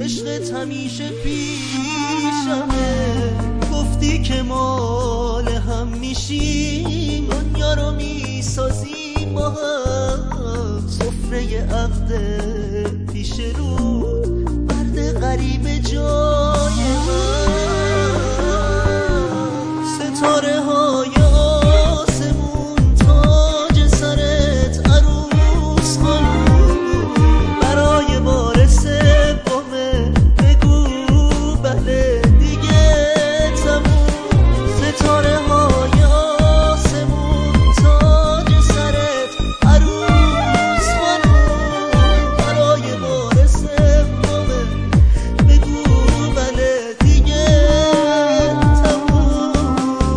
عشقت همیشه پیشمه، گفتی که مال هم میشیم، دنیا رو میسازیم با هم، سفره عقد پیش رود، مرد غریب جای من، ستاره های آسمون تاج سرت عروس خانوم، برای بار سومه بگو بله دیگه تموم، ستاره های آسمون تاج سرت عروس خانوم، برای بار سومه بگو بله دیگه تموم.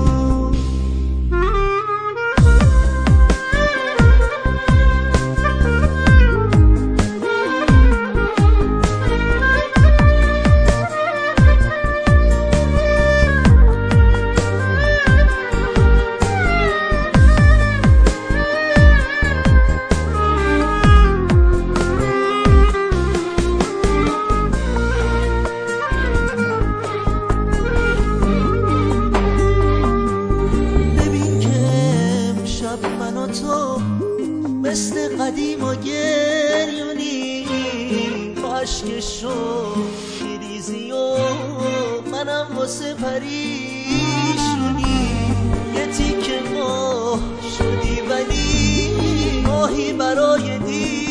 من و تو مثل قدیم و گریونی، تو عشقشو میریزی و منم واسه پریشونی، یه تیکه ماه شدی ولی ماهی برای دی